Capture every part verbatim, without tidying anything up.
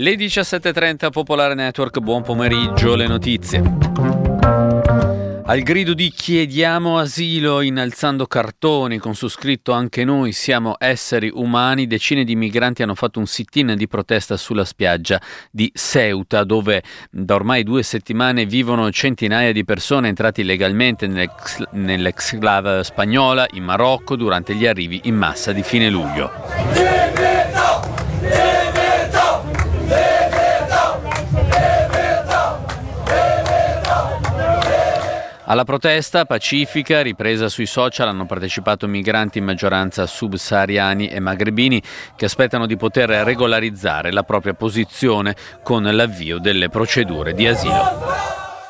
Le diciassette e trenta, Popolare Network, buon pomeriggio, le notizie. Al grido di chiediamo asilo, innalzando cartoni con su scritto anche noi siamo esseri umani, decine di migranti hanno fatto un sit-in di protesta sulla spiaggia di Ceuta, dove da ormai due settimane vivono centinaia di persone entrati illegalmente nell'ex, nell'exclave spagnola in Marocco durante gli arrivi in massa di fine luglio. Alla protesta pacifica, ripresa sui social, hanno partecipato migranti in maggioranza subsahariani e magrebini che aspettano di poter regolarizzare la propria posizione con l'avvio delle procedure di asilo.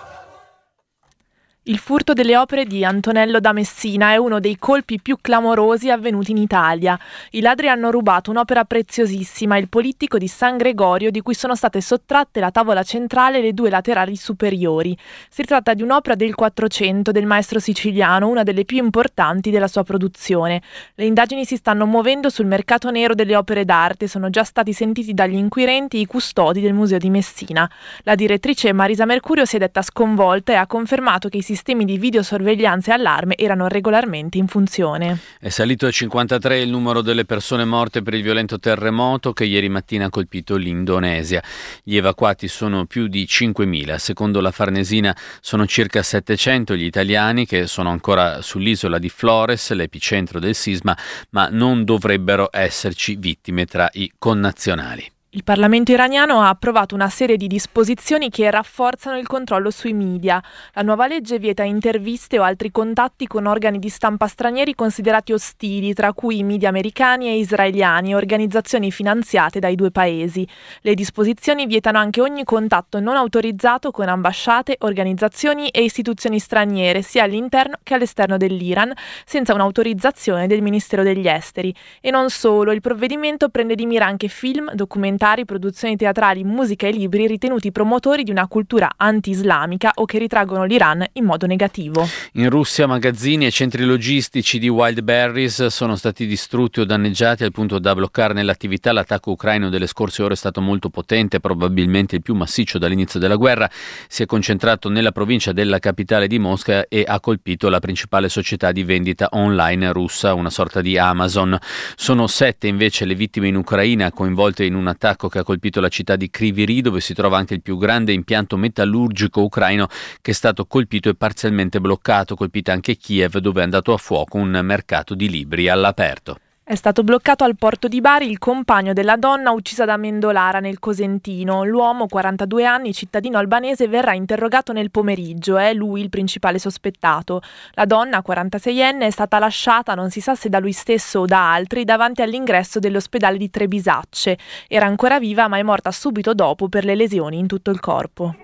Il furto delle opere di Antonello da Messina è uno dei colpi più clamorosi avvenuti in Italia. I ladri hanno rubato un'opera preziosissima, il Polittico di San Gregorio, di cui sono state sottratte la tavola centrale e le due laterali superiori. Si tratta di un'opera del Quattrocento del maestro siciliano, una delle più importanti della sua produzione. Le indagini si stanno muovendo sul mercato nero delle opere d'arte, sono già stati sentiti dagli inquirenti i custodi del Museo di Messina. La direttrice Marisa Mercurio si è detta sconvolta e ha confermato che i sistemi di videosorveglianza e allarme erano regolarmente in funzione. È salito a cinquantatré il numero delle persone morte per il violento terremoto che ieri mattina ha colpito l'Indonesia. Gli evacuati sono più di cinquemila. Secondo la Farnesina sono circa settecento gli italiani che sono ancora sull'isola di Flores, l'epicentro del sisma, ma non dovrebbero esserci vittime tra i connazionali. Il Parlamento iraniano ha approvato una serie di disposizioni che rafforzano il controllo sui media. La nuova legge vieta interviste o altri contatti con organi di stampa stranieri considerati ostili, tra cui i media americani e israeliani e organizzazioni finanziate dai due paesi. Le disposizioni vietano anche ogni contatto non autorizzato con ambasciate, organizzazioni e istituzioni straniere, sia all'interno che all'esterno dell'Iran, senza un'autorizzazione del Ministero degli Esteri. E non solo, il provvedimento prende di mira anche film, documentari, produzioni teatrali, musica e libri ritenuti promotori di una cultura anti-islamica o che ritraggono l'Iran in modo negativo. In Russia magazzini e centri logistici di Wildberries sono stati distrutti o danneggiati al punto da bloccarne l'attività. L'attacco ucraino delle scorse ore è stato molto potente, probabilmente il più massiccio dall'inizio della guerra. Si è concentrato nella provincia della capitale di Mosca e ha colpito la principale società di vendita online russa, una sorta di Amazon. Sono sette invece le vittime in Ucraina coinvolte in un attacco che ha colpito la città di Kryvyi Rih, dove si trova anche il più grande impianto metallurgico ucraino che è stato colpito e parzialmente bloccato. Colpita anche Kiev, dove è andato a fuoco un mercato di libri all'aperto. È stato bloccato al porto di Bari il compagno della donna uccisa da Mendolara nel Cosentino. L'uomo, quarantadue anni, cittadino albanese, verrà interrogato nel pomeriggio. È lui il principale sospettato. La donna, quarantaseienne, è stata lasciata, non si sa se da lui stesso o da altri, davanti all'ingresso dell'ospedale di Trebisacce. Era ancora viva ma è morta subito dopo per le lesioni in tutto il corpo.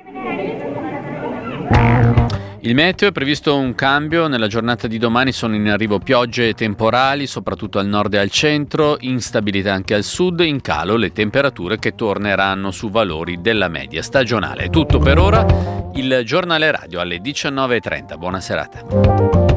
Il meteo è previsto un cambio, nella giornata di domani sono in arrivo piogge e temporali, soprattutto al nord e al centro, instabilità anche al sud, in calo le temperature che torneranno su valori della media stagionale. È tutto per ora, il giornale radio alle diciannove e trenta, buona serata.